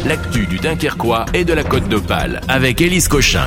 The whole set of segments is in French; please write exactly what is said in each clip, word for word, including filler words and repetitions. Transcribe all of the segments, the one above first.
l'actu du Dunkerquois et de la Côte d'Opale avec Élise Cochin.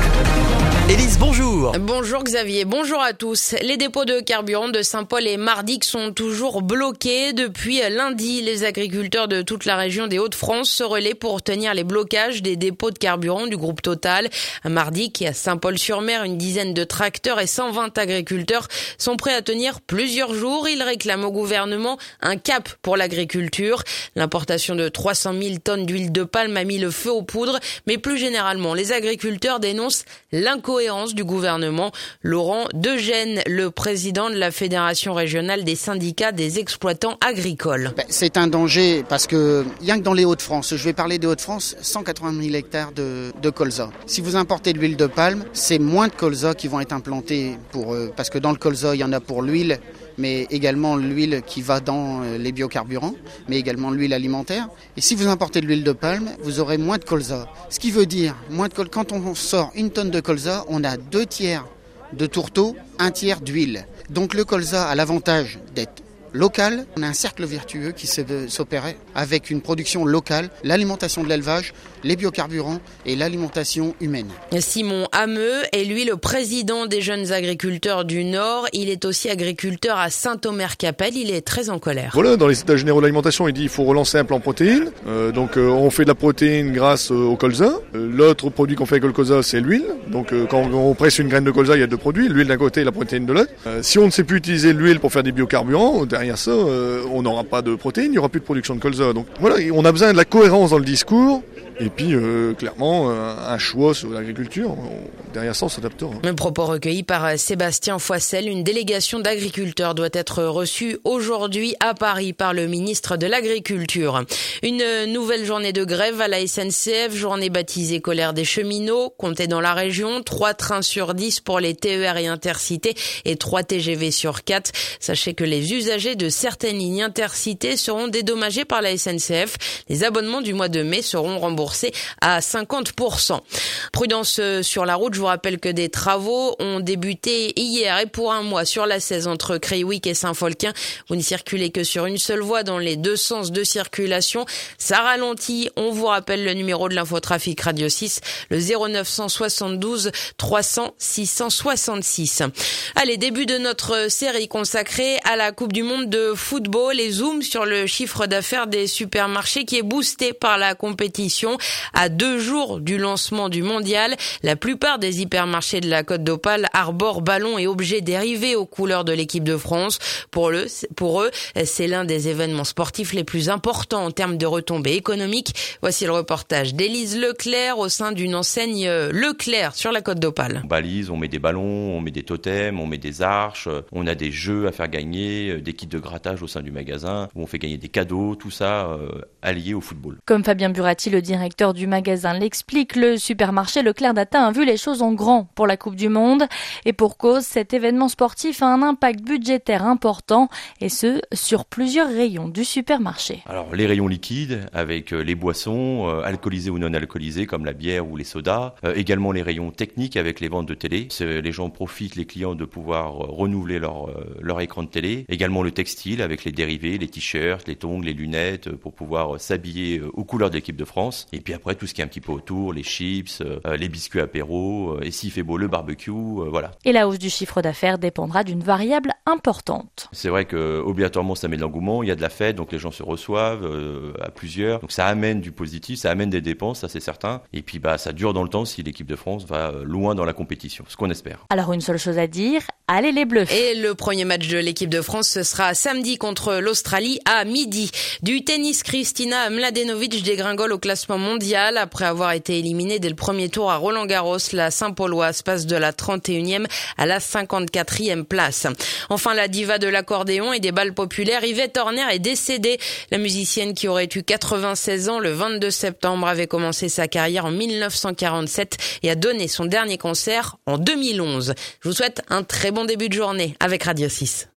Élise, bonjour. Bonjour Xavier, bonjour à tous. Les dépôts de carburant de Saint-Paul et Mardic sont toujours bloqués. Depuis lundi, les agriculteurs de toute la région des Hauts-de-France se relaient pour tenir les blocages des dépôts de carburant du groupe Total. À Mardic et à Saint-Paul-sur-Mer, une dizaine de tracteurs et cent vingt agriculteurs sont prêts à tenir plusieurs jours. Ils réclament au gouvernement un cap pour l'agriculture. L'importation de trois cent mille tonnes d'huile de palme a mis le feu aux poudres, mais plus généralement, les agriculteurs dénoncent l'incohérence du gouvernement. Laurent Degène, le président de la Fédération régionale des syndicats des exploitants agricoles. Ben, c'est un danger parce que, rien que dans les Hauts-de-France, je vais parler des Hauts-de-France, cent quatre-vingt mille hectares de, de colza. Si vous importez de l'huile de palme, c'est moins de colza qui vont être implantés pour, euh, parce que dans le colza, il y en a pour l'huile, mais également l'huile qui va dans les biocarburants, mais également l'huile alimentaire. Et si vous importez de l'huile de palme, vous aurez moins de colza. Ce qui veut dire, moins de col- quand on sort une tonne de colza, on a deux tiers de tourteau, un tiers d'huile. Donc le colza a l'avantage d'être local. On a un cercle vertueux qui s'opérait avec une production locale, l'alimentation de l'élevage, les biocarburants et l'alimentation humaine. Simon Hameux est lui le président des jeunes agriculteurs du Nord. Il est aussi agriculteur à Saint-Omer-Capelle. Il est très en colère. Voilà, dans les états généraux de l'alimentation, il dit qu'il faut relancer un plan protéines. Euh, donc euh, on fait de la protéine grâce euh, au colza. Euh, l'autre produit qu'on fait avec le colza, c'est l'huile. Donc euh, quand on presse une graine de colza, il y a deux produits, l'huile d'un côté et la protéine de l'autre. Euh, si on ne sait plus utiliser l'huile pour faire des biocarburants, derrière ça, euh, on n'aura pas de protéines, il n'y aura plus de production de colza. Donc voilà, on a besoin de la cohérence dans le discours. Et puis, euh, clairement, euh, un choix sur l'agriculture. On, derrière ça, on s'adaptera. Un propos recueilli par Sébastien Foissel. Une délégation d'agriculteurs doit être reçue aujourd'hui à Paris par le ministre de l'Agriculture. Une nouvelle journée de grève à la S N C F, journée baptisée colère des cheminots. Comptez dans la région, trois trains sur dix pour les T E R et Intercités et trois T G V sur quatre. Sachez que les usagers de certaines lignes Intercités seront dédommagés par la S N C F. Les abonnements du mois de mai seront remboursés à cinquante pour cent. Prudence sur la route, je vous rappelle que des travaux ont débuté hier et pour un mois sur l'A seize entre Craywick et Saint-Folquin. Vous ne circulez que sur une seule voie dans les deux sens de circulation. Ça ralentit. On vous rappelle le numéro de l'infotrafic Radio six, le zéro neuf cent soixante-douze trois cents six cent soixante-six. Allez, début de notre série consacrée à la Coupe du Monde de football et zoom sur le chiffre d'affaires des supermarchés qui est boosté par la compétition. À deux jours du lancement du mondial, la plupart des hypermarchés de la Côte d'Opale arborent ballons et objets dérivés aux couleurs de l'équipe de France. Pour eux, pour eux, c'est l'un des événements sportifs les plus importants en termes de retombées économiques. Voici le reportage d'Élise Leclerc au sein d'une enseigne Leclerc sur la Côte d'Opale. On balise, on met des ballons, on met des totems, on met des arches, on a des jeux à faire gagner, des kits de grattage au sein du magasin, où on fait gagner des cadeaux, tout ça euh, allié au football. Comme Fabien Burati, le directeur directeur du magasin l'explique, le supermarché Leclerc d'Atin a vu les choses en grand pour la Coupe du Monde. Et pour cause, cet événement sportif a un impact budgétaire important, et ce, sur plusieurs rayons du supermarché. Alors, les rayons liquides, avec les boissons, euh, alcoolisées ou non alcoolisées, comme la bière ou les sodas. Euh, également les rayons techniques, avec les ventes de télé. C'est, les gens profitent, les clients, de pouvoir euh, renouveler leur, euh, leur écran de télé. Également le textile, avec les dérivés, les t-shirts, les tongs, les lunettes, euh, pour pouvoir euh, s'habiller euh, aux couleurs de l'équipe de France. Et puis après, tout ce qui est un petit peu autour, les chips, euh, les biscuits apéro, euh, et s'il fait beau, le barbecue, euh, voilà. Et la hausse du chiffre d'affaires dépendra d'une variable importante. C'est vrai que obligatoirement, ça met de l'engouement, il y a de la fête, donc les gens se reçoivent euh, à plusieurs. Donc ça amène du positif, ça amène des dépenses, ça c'est certain. Et puis bah ça dure dans le temps si l'équipe de France va loin dans la compétition, ce qu'on espère. Alors une seule chose à dire, allez les Bleus. Et le premier match de l'équipe de France, ce sera samedi contre l'Australie à midi. Du tennis, Kristina Mladenovic dégringole au classement mondial. Après avoir été éliminée dès le premier tour à Roland-Garros, la Saint-Pauloise passe de la trente et unième à la cinquante-quatrième place. Enfin, la diva de l'accordéon et des bals populaires, Yvette Horner, est décédée. La musicienne, qui aurait eu quatre-vingt-seize ans le vingt-deux septembre, avait commencé sa carrière en mille neuf cent quarante-sept et a donné son dernier concert en deux mille onze. Je vous souhaite un très bon début de journée avec Radio six.